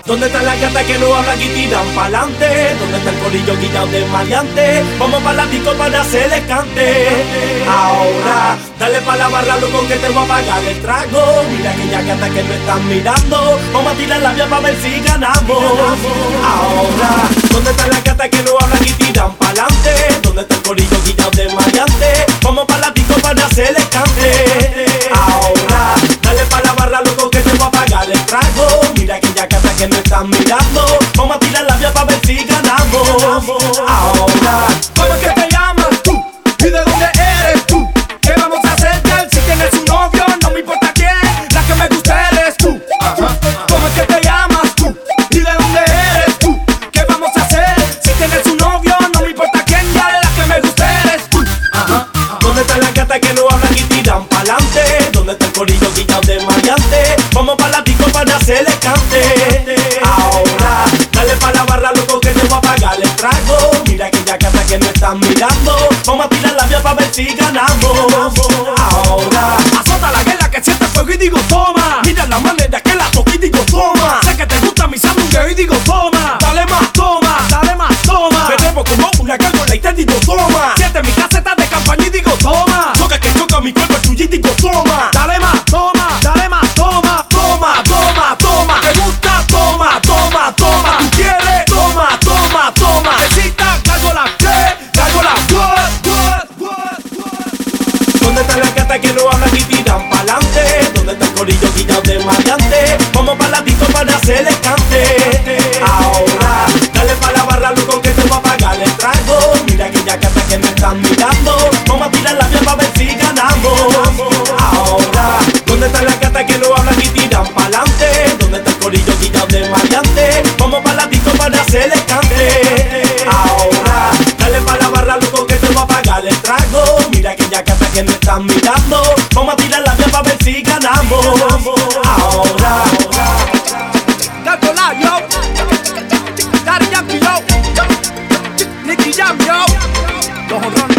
¿Dónde están las gatas que no hablan y tiran pa'lante? ¿Dónde está el corillo guillado de maleante? Vamos pa' la disco para hacerle cante. Ahora, dale pa' la barra, loco, que te voy a pagar el trago. Mira aquella gata que me están mirando. Vamos a tirar la vía pa' ver si ganamos. Ahora, ¿dónde están las gatas que no hablan y tiran pa'lante? ¿Dónde está el corillo guillado de maleante? Vamos pa' la disco para hacerle cante. Ahora, dale pa' la barra, loco, que te voy a pagar el trago. Mira aquella gata que me están mirando. Vamos a tirar la vía pa' ver si ganamos. Ahora, ¿cómo es que te llamas tú? ¿Y de dónde eres tú? ¿Qué vamos a hacer, girl? Si tienes un novio, no me importa quién. La que me gusta eres tú. ¿Cómo es que te llamas tú? ¿Y de dónde eres tú? ¿Qué vamos a hacer? Si tienes un novio, no me importa quién. Ya la que me gusta eres tú. ¿dónde están las gatas que no hablan y tiran pa'lante? ¿Dónde está el corillo guillado de maleante? Vamos pa' la disco para hacerle cante. Ahora, dale pa' la barra, loco, que te voy a pagar el trago. Mira aquella gata que me están mirando. Vamos a tirar la vía pa' ver si ganamos. Ahora, Azota la guerra que siente fuego y digo toma. Mira la manera que la toco y digo toma. Sé que te gusta mi sándwich y digo toma. Dale más, toma, dale más, toma. Me trepo como una gárgola y te digo toma. Siente mi caseta de campaña y digo toma. Choca que choca mi cuerpo tuyo y digo toma. Dale más, toma, dale más, toma. Toma, toma, toma. ¿Te gusta? Toma, toma, toma. ¿Tú quieres? Toma, toma, toma. Necesita gárgola, ¿qué? Gárgola, what? ¿dónde están las gatas que no hablan y tiran pa'lante? ¿Dónde está el corillo guillado de maleante? Vamos pa' la disco para hacerle cante. Ahora, dale pa' la barra, loco, que te voy a pagar el trago. Mira aquella gata que me están mirando. Vamos a tirar la vía pa' ver si ganamos. Ahora, ¿dónde están las gatas que no hablan y tiran pa'lante? ¿Dónde está el corillo guillado de maleante? Vamos pa' la disco para hacerle cante. Ahora, dale pa' la barra, loco, que te voy a pagar el trago. Mira aquella gata que me están mirando. Vamos a tirar la vía pa' ver si ganamos. Ahora, Gárgola, yo. Daddy Yankee, yo. Nicky Jam, yo. Los honrones.